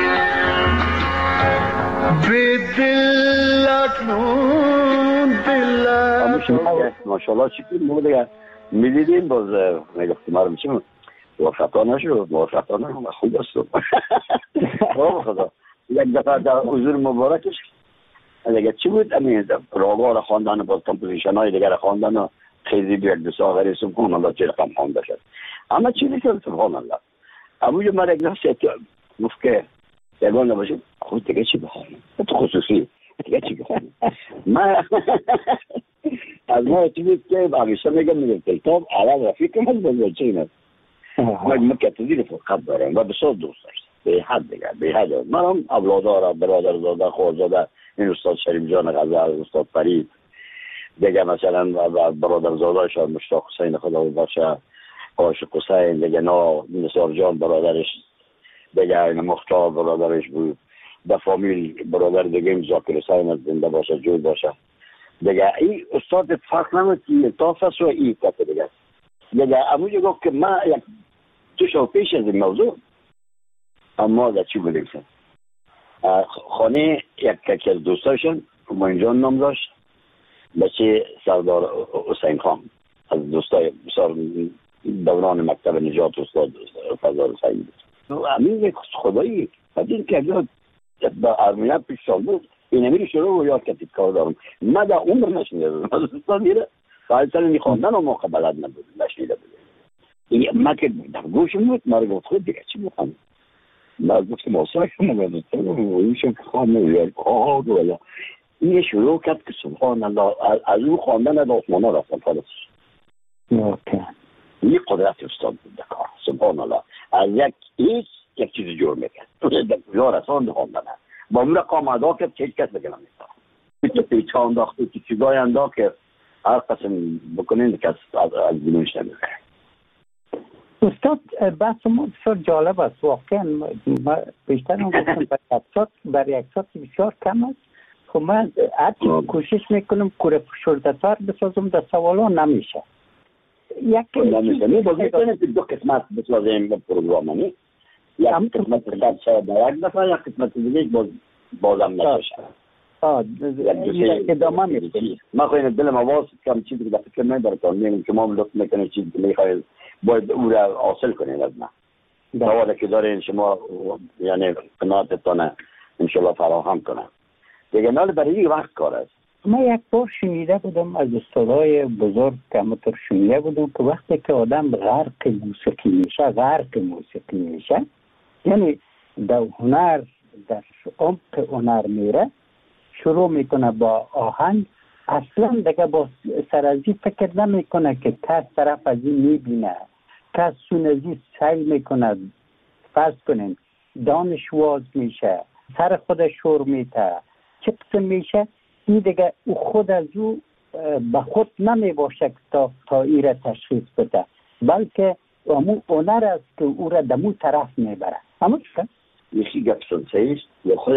به دل اکنون دلت ماشاءالله چی ما دیگه میدیدیم باز میگفتیم ما رو میشیم موفقا نشد موفقا نشد خوب است خدا یک دفعه در حضور مبارکش دیگه چی بود امین راگا را خواندن باز کمپوزیشن های دیگر خواندن و خیزی بیاد دو ساغری سبحان الله چه رقم خوانده شد اما چیزی که سبحان الله اما یه مرا یک نفس گفت که یگان نباشید خود دیگه چی بخوانم تو خصوصی دیگه چی بخوانم من از ما چی بود که همیشه میگم کتاب عوض رفیق من بزرگ چه این من کتابی فقط دارم و بسیار دوست داشت به حد دیگه به حد من هم اولادار برادر زاده خوزاده این استاد شریف جان غزل استاد فرید دیگه مثلا برادر زاده شد مشتاق حسین خدا باشه عاشق حسین دیگه نثار جان برادرش دیگه مختار برادرش بود به فامیل برادر دیگه ذاکر حسین زنده باشه جور باشه دیگه این استاد فرق نمید تافس و این کت دیگه اموجه گفت که من یک دو شو پیش از این موضوع اما در چی بودیم سن خانه یک از دوستاشون موین جان نام داشت بچه سردار حسین خان از دوستای بسیار دوران مکتب نجات استاد فضل حسین بود همین خدایی بدین که اگر با ارمینه پیش سال بود این امیر شروع رو یاد کتید کار دارم من در عمر نشنیده بودم از استاد میره فایل سال خوندن و موقع بلد نبود نشنیده بود من که در گوشم بود ما رو گفت خود دیگه چی میخوام من گفتم موسیقی مگه ایشون که خواهم یاد آه دولا این شروع کرد که سبحان الله از اون خواندن از آسمان ها رفتم خالص این قدرت استاد بود دکار سبحان الله از یک چیز جور میکرد بسیار آسان خواندن با اون رقم ادا کرد که هیچ کس بگنم نیست تو پیچه انداخت تو چیزای انداخت که هر قسم بکنین کس از دینوش نمیده استاد بحث ما بسیار جالب است واقعا بیشتر هم گفتم برای اکسات بسیار کم است خب من حتی کوشش میکنم کوره فشردتر بسازم در سوالا نمیشه نمیشه بازی کنه که دو قسمت بسازیم به پروگرامانی یک قسمت بسازد شاید یک دفعه یک قسمت دیگه بازم نشه ادامه میکنیم ما خواهیم دلم آواز کم چیزی که در فکر نمیبرتان میگم که ما لطف میکنه چیزی که میخواهید باید او را حاصل کنید از من سوالی که دارین شما یعنی قناعتتانه انشالله فراهم کنم. دیگه نال برای یک وقت کار است. ما یک بار شنیده بودم از استادای بزرگ که همطور شنیده بودم که وقتی که آدم غرق موسیقی میشه یعنی در هنر در عمق هنر میره، شروع میکنه با آهنگ، اصلا دیگه با سرازی فکر نمیکنه که کس طرف از این میبینه، کس سونزی سعی میکنه، فرض کنین دانش واز میشه، سر خود شور میته، چه قسم میشه، این دیگه او خود از او به خود نمیباشه که تا ایره تشخیص بده، بلکه امو هنر است که او را دمو طرف میبره. همون که یکی گپ سنسه است یا خود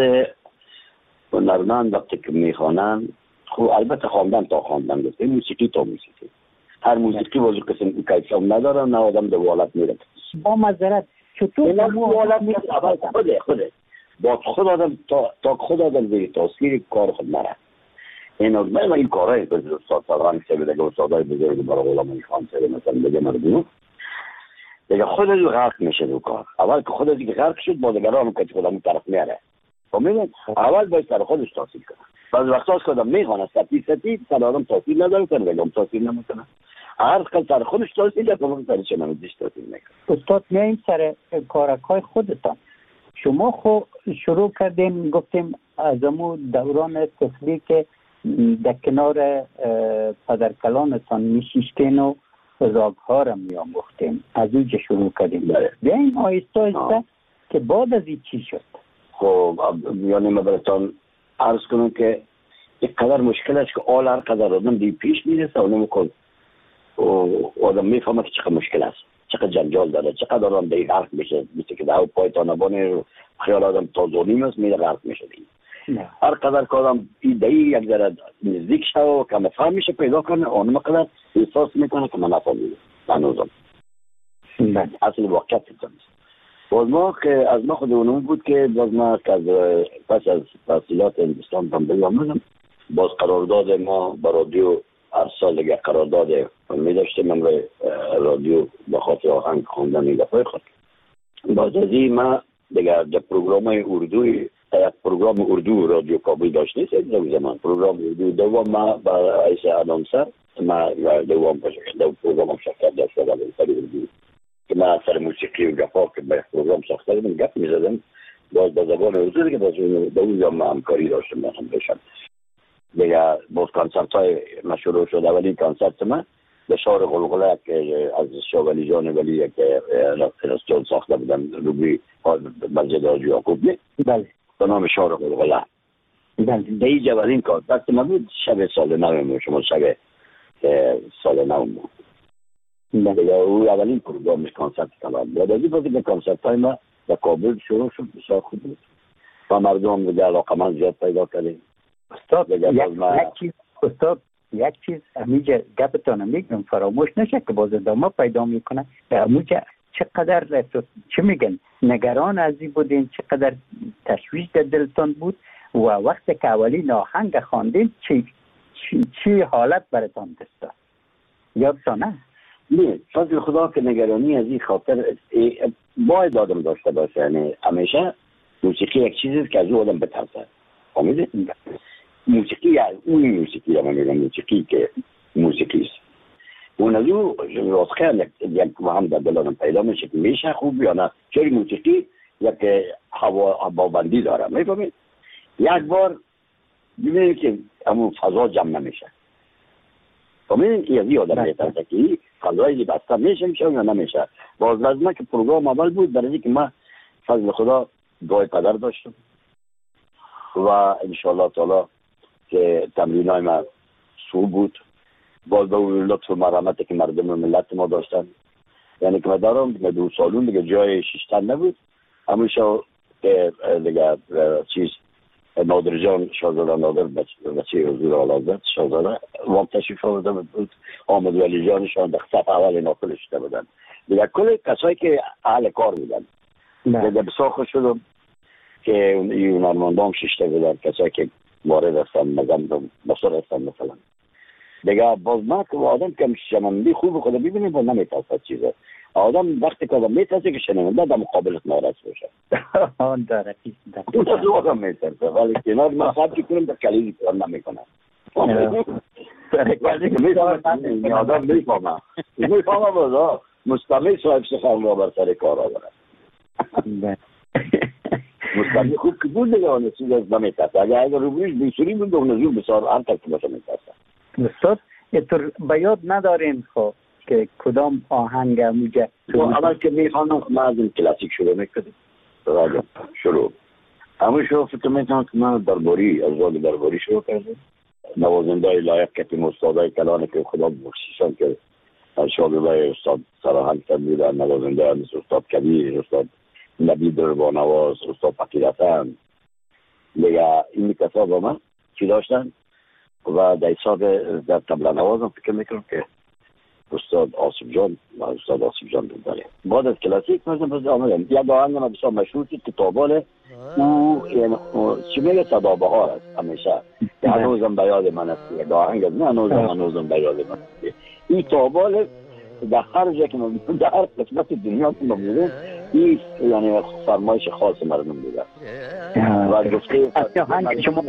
هنرمند وقتی که میخوانن، خب البته خواندن تا خواندن گفته، موسیقی تا موسیقی، هر موسیقی واسه قسم کیفیت نداره، نه آدم دوالت میره با معذرت چطور دوالت میره. اول خوده با خود آدم تا خود آدم دیگه تاثیر کار خود نره. این کارهای که استاد سرهنگ سه بده، استادای بزرگ برای غلام خان سه مثلا بگه مردم دیگه خود از غرق میشه دو کار. اول که خود از غرق شد با دیگران که خودمون طرف میاره، فهمیدین؟ اول باید سر خودش تاثیر کنه. بعضی وقتا که آدم میخوانه سطحی سر آدم تاثیر نداره، سر دیگران تاثیر نمیکنه. هر کل سر خودش تاثیر کنه، سر چه نمیدیش تاثیر میکنه. استاد میایم سر کارکای خودتان. شما خو شروع کردیم گفتیم از امو دوران طفلی که در کنار پدرکلانتان میشیشتین و راگها را میاموختیم، از اینجا شروع کردیم. بیاییم آیسته آیسته که بعد از این چی شد؟ خب یعنی ما براتون عرض کنم که یک قدر مشکل است که آل هر قدر آدم دی پیش میرسه و نمیکن آدم میفهمه که چقدر مشکل است، چقدر جنجال داره، چقدر آدم دیگه غرق میشه، مثل که در پای تانبانه خیال آدم تازونیم است میره غرق میشه دیگه. هر قدر که آدم ایدهی یک ذره نزدیک شه و که مفهم میشه پیدا کنه، آنم قدر احساس میکنه که من نفهمیدم هنوزم. اصل واقعیت است. باز ما که از ما خود اونم بود که باز ما که پس از تحصیلات هندوستان بمبئی آمدم، باز قرارداد ما با رادیو هر سال دیگه قرارداد می داشتیم، من رادیو با خاطر آهنگ خواندن این دفعه خود. باز از این ما دیگه در پروگرام اردوی پروگرام اردو رادیو کابل داشت نیست در زمان پروگرام اردو دوام ما با ایس انانسر ما دوام در پروگرام شرکت داشته در اردو که ما سر موسیقی و گفا که به پروگرام ساخته بودم گپ میزدم، باز با زبان اردو دیگه باز دوام ما همکاری داشتم با هم بشم دیگه. باز کنسرت های مشهور شد. اولین کنسرت ما به شهر قلقله که از شاولی جان ولی که رستوران ساخته بودم روبی مسجد حاجی یعقوب نه بله به نام شهر قلقله. بله دیگه اولین کنسرت ما بود شب سال نو، شما شب سال نو بود. دیگه او اولین پروگرام کنسرت کلام بود. از این باید به کنسرت های ما در کابل شروع شد، بسیار خوب بود و مردم دیگه علاقمند زیاد پیدا کردیم. استاد یک چیز همینجا گپتان میگم فراموش نشه که باز ادامه پیدا میکنه. همونجا چقدر چه میگن نگران از این بودین، چقدر تشویش در دلتان بود و وقتی که اولین آهنگ خواندین چی حالت براتان دست یادتانه؟ نه فضل خدا که نگرانی از این خاطر باید آدم داشته باشه. یعنی همیشه موسیقی یک چیزی که از او آدم بترسه. فهمیده؟ موسیقی اون موسیقی هم میگم موسیقی که موسیقی است. اون از او راستخیل یک هم در دلانم پیدا میشه که میشه خوب یا نه. چرا موسیقی یک هوابندی داره، میفهمید؟ یک بار ببینید که همون فضا جمع نمیشه. فهمید؟ این آدم میترسه که فضایی بسته میشه یا نمیشه. باز لازمه که پروگرام اول بود برای که ما فضل خدا دعای پدر داشتم و انشاءالله تعالی که تمرین های ما سو بود. باز به اون لطف و مرحمتی که مردم ملت ما داشتن، یعنی که ما دارم دیگه دو سالون دیگه جای شیشتن نبود. همیشه که دیگه چیز نادر جان شازده نادر بچه حضور آلازد شازده وام تشریف آورده بود، آمد ولی جانشان در صف اول ناقل شده بودن دیگه. کل کسایی که اهل کار بودن دیگه بسیار خوش شدم که اون هنرمندان شیشته بودن، کسایی که وارد هستن مزم بسر هستن مثلا دیگه. باز ما که آدم که شمندی خوب خود ببینیم و نمیترسد چیزه. آدم وقتی که آدم میترسه که شنونده در مقابلت نارس باشه. آن داره اون از آدم میترسه، ولی کنار من خواهد که کنم در کلیدی کار نمیکنم. وقتی که میترسه آدم میفهمه بازا مستمی صاحب سخن را بر سر کار آورد. مستمی خوب که بود دیگه آنه چیز از نمیترسه. اگر روبروش بیسوری بود و نزول بسار هر تک باشه میترسه. استاد اینطور بیاد ندارین خب که کدام آهنگ موجه اول که میخوانم من از این کلاسیک شروع میکنم راجع شروع همون شروع فکر میکنم که من درباری از راجع درباری شروع کردم. نوازنده های لایق کتیم استادای کلانه که خدا بخشیشان که شاگردای استاد سراهنگ بودن، نوازنده مثل استاد کبیر، استاد نبی دربانواز، استاد فقیر حسن دیگه این کسا با من چی داشتن و در حساب در طبله نوازم فکر میکنم که استاد آصف جان و استاد آصف جان داره. بعد از کلاسیک مثلا آمدم یک آهنگ من بسیار مشهور شد که تابال او چی میگه صدا بهار است همیشه که هنوزم به یاد من است. یک آهنگ از من هنوزم به یاد من است. این تابال در هر جا که من در هر قسمت دنیا که من بودم این یعنی فرمایش خاص مردم بوده و گفته آهنگ شما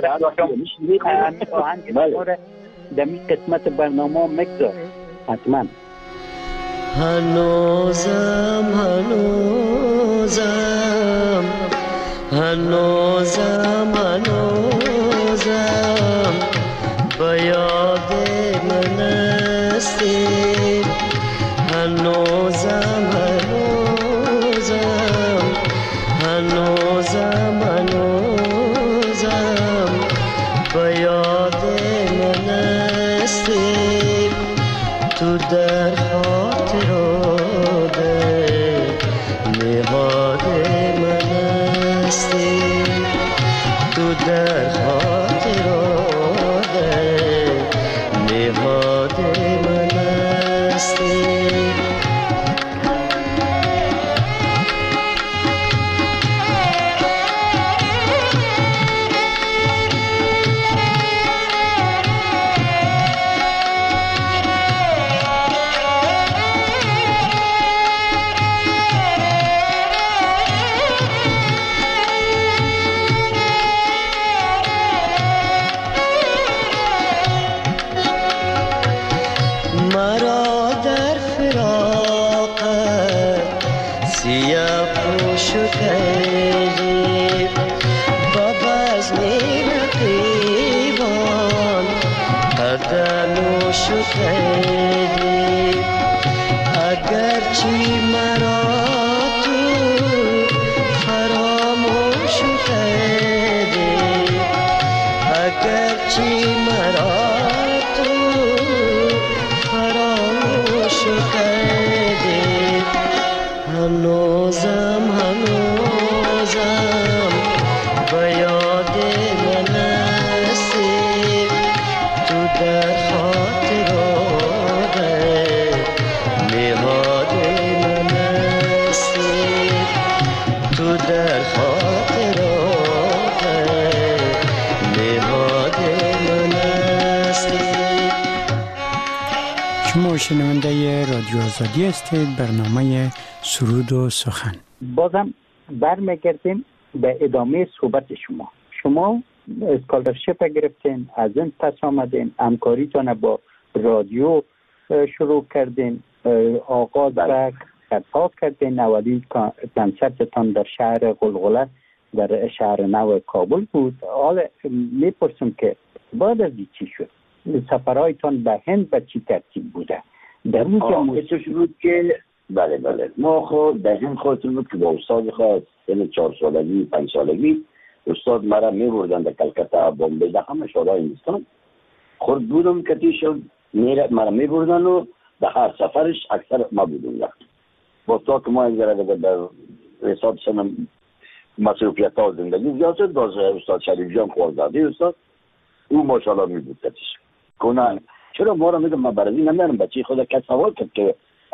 در این قسمت برنامه مگذار حتما. هنوزم به یاد من استی، هنوزم به یاد من استی، تو در خاطر نهاد من استی، تو در خاطر نهاد من استی. شنونده رادیو آزادی هستید. برنامه سرود و سخن. بازم برمیگردیم به ادامه صحبت شما اسکالرشپ گرفتین، از این پس آمدین، همکاریتان با رادیو شروع کردین، آغاز و خطاب کردین. اولین کنسرتتان در شهر غلغله در شهر نو کابل بود. حالا میپرسم که بعد از چی شد؟ سفرهایتان به هند به چی ترتیب بوده؟ در اون که شروع که بله ما خود در هند خواهدیم بود که با استاد خواهد سن 4 سالگی 5 سالگی استاد مرا میبردن در کلکتا، بامبی، در همه شهرهای هندوستان. خود بودم کتی شد مرا میبردن و در هر سفرش اکثر ما بودم با تا که ما اینجا در حساب سنم مصروفیت ها زندگی زیاد شد. باز استاد شریف جان خوردادی استاد او ماشاءالله میبود کتیش کنن. چرا ما را میگم من برازی نمیارم؟ بچه خود کس سوال کرد که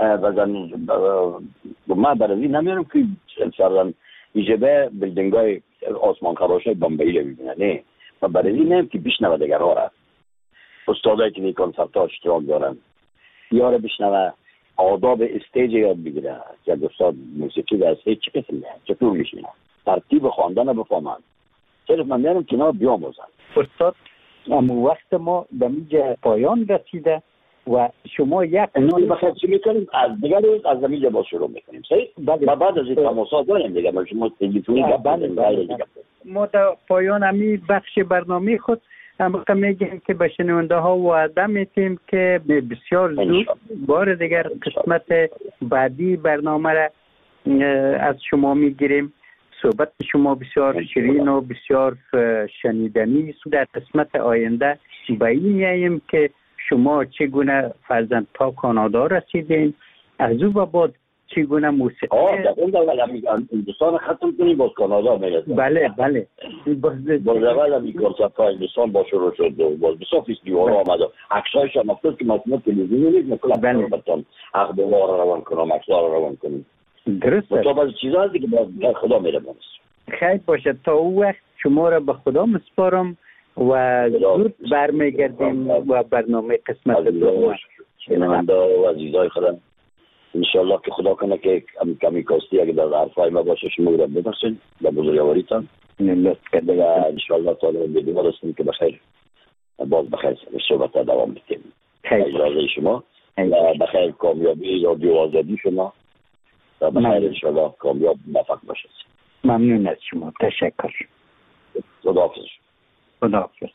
من برازی نمیارم که سرزن ایجبه بلدنگ های آسمان خراش های بامبئی رو ببینه. نه من برازی نمیم که بشنوه دیگر ها را استادایی که نی کنسرت ها اشتراک دارن یا را بشنوه آداب استیج یاد بگیره که دوستان موسیقی در استیج چه قسمه چطور میشینه ترتیب خواندن بفهمن صرف من میرم کنار بیاموزن. استاد اما وقت ما به اینجا پایان رسیده و شما یک اینو بخیر چی میکنیم از دیگه روز از زمینجا با شروع میکنیم صحیح؟ بله. بعد از این تماسات داریم دیگه ما شما تلفنی بله. ما در پایان امی بخش برنامه خود هم میگیم که به شنونده ها وعده میتیم که بسیار زود بار دیگر قسمت بعدی برنامه را از شما میگیریم. صحبت شما بسیار شیرین و بسیار شنیدنی است. در قسمت آینده به این میاییم که شما چگونه فرزند تا کانادا رسیدین، از او به بعد چگونه موسیقی در اون دولت هندوستان ختم کنیم باز کانادا میرسیم. بله باز اول میکنسپت ها هندوستان با شروع شد و باز بسیار فیستیوال آمد و عکسایش هم افتاد که مطمئن تلویزیونی نیست نکل بطان اخبار را روان کنم عکسها را روان کنیم درسته. تو بعض چیزا هستی که باز خدا میره بانست. خیر باشه تا او وقت شما را به خدا مسپارم و زود برمیگردیم و برنامه قسمت دوم شنونده و عزیزای خودم انشالله که خدا کنه که کمی کاستی اگه در حرفای ما باشه شما رو ببخشید به بزرگواریتان لطف کرده و انشالله تا به دیوار هستیم که بخیر باز بخیر صحبت دوام بدیم. اجازه شما و بخیر کامیابی رادیو آزادی شما و بخیر انشالله کامیاب موفق باشید. ممنون از شما. تشکر. خداحافظ. خداحافظ.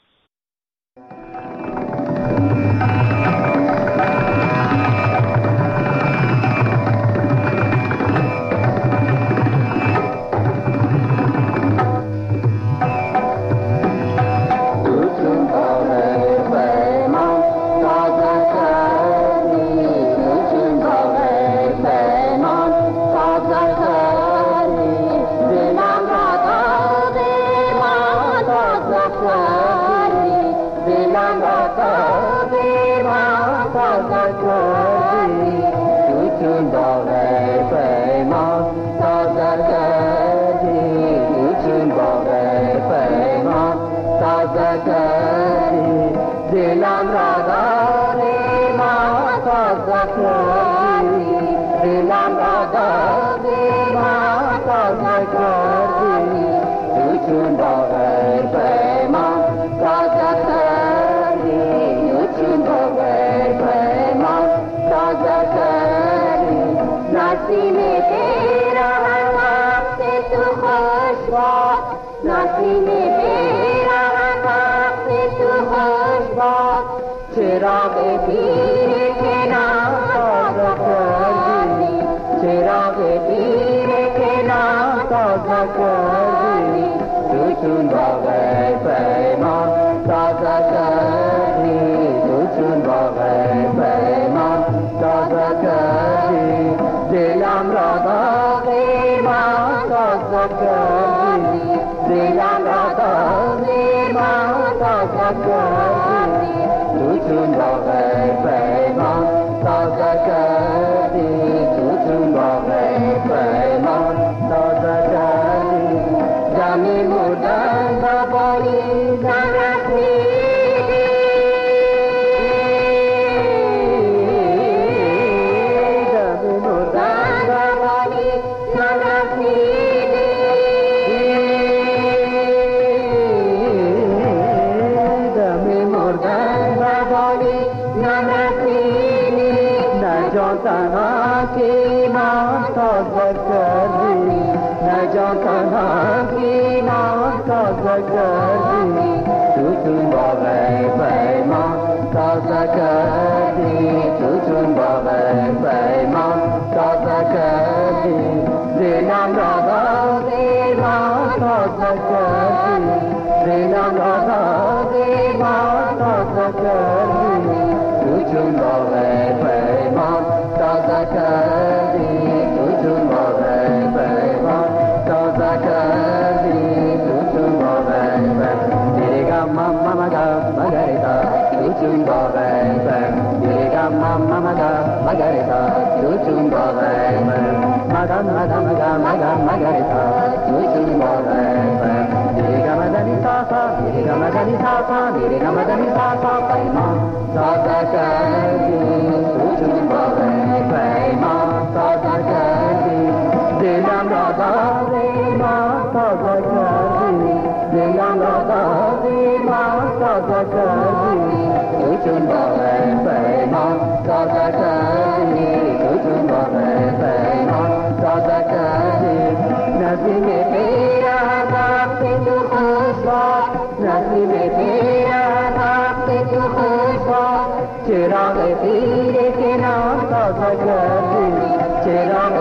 Magarita, गमदनी सासा मेरे गमदनी सासा पैमा सासा करदी तुझ बाबे पैमा सासा करदी दिलम राधा रे माँ सासा करदी दिलम राधा रे माँ सासा करदी तुझ बाबे पैमा सासा करदी तुझ बाबे पैमा सासा करदी नदी में तेरा रास्ते तू खुशबा नदी में तेरा रास्ते तू खुशबा चिराग पीरे के नाम साजा करदी चिराग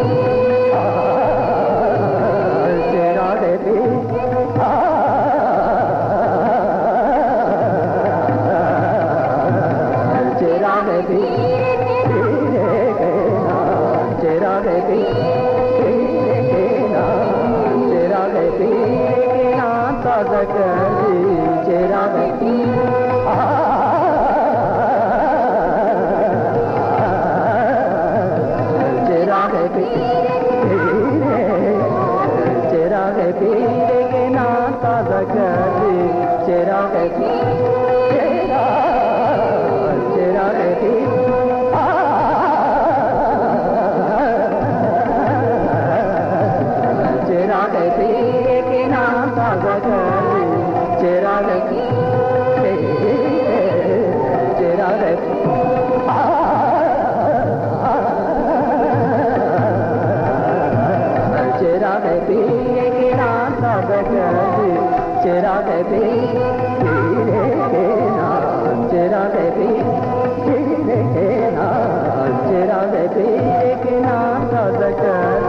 चिराग चिराग पीरे के नाम चिराग साजा करदी चिराग चिराग पीरे के नाम साजा करदी चिराग चिराग चिराग पीरे के नाम साजा करदी चिराग चिराग चिराग पीरे के नाम साजा करदी चिराग पीरे के नाम चिराग पीरे के नाम चिराग पीरे के नाम साजा करदी